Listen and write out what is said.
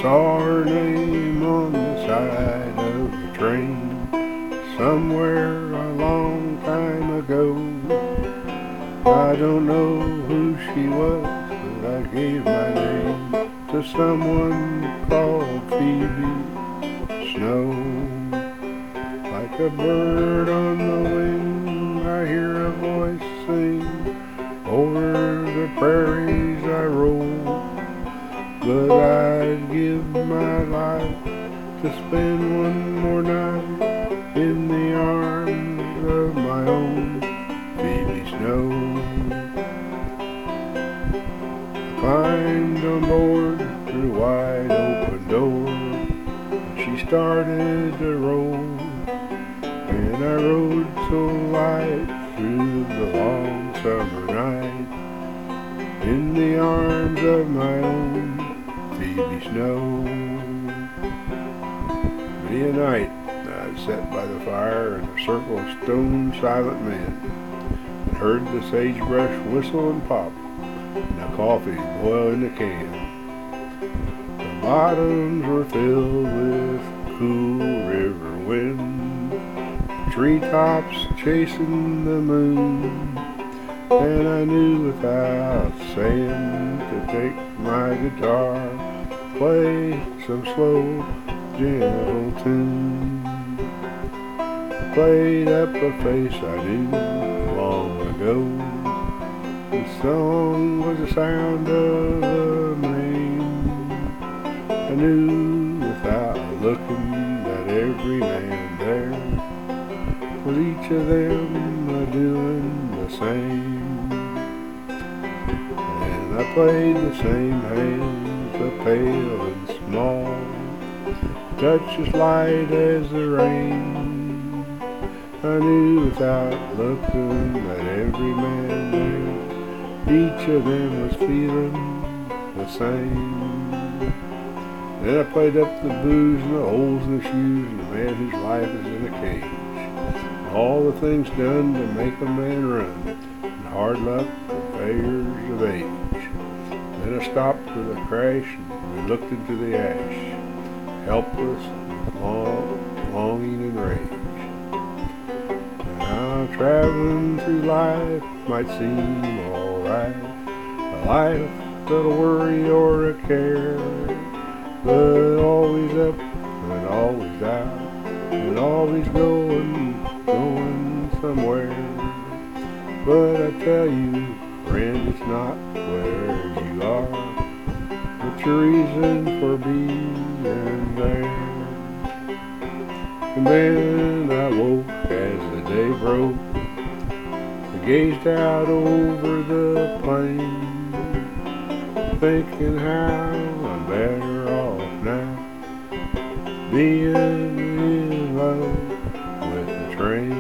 saw her name on the side of the train somewhere a long time ago. I don't know who she was, but I gave my name to someone called Phoebe Snow. Like a bird on the wing, I hear a voice sing. Over the prairies I roll, but I'd give my life to spend one more night in the arms of my own Phoebe Snow. I climbed on board through a wide open door, and she started to roll, and I rode so light through the long summer night in the arms of my own Phoebe Snow. Many a night I'd sat by the fire in a circle of stone silent men and heard the sagebrush whistle and pop and the coffee boil in the can. The bottoms were filled with cool river wind, treetops chasing the moon, and I knew without saying to take my guitar, play some slow, gentle tune. Played up a face I knew long ago. The song was the sound of a name. I knew without looking that every man there was each of them doing the same. And I played the same hands, so pale and small, touch as light as the rain. I knew without looking that every man there, each of them was feeling the same. Then I played up the booze and the holes in the shoes and the man whose life is in a cage. All the things done to make a man run, and hard luck and failures of age. Then I stopped with a crash and we looked into the ash, helpless with longing and rage. Now traveling through life might seem alright, a life without a worry or a care, but always up and always out, and always going somewhere. But I tell you, friend, it's not where you are, but your reason for being there. And then I woke as the day broke, I gazed out over the plain, thinking how I'm better off now, being in love with the train.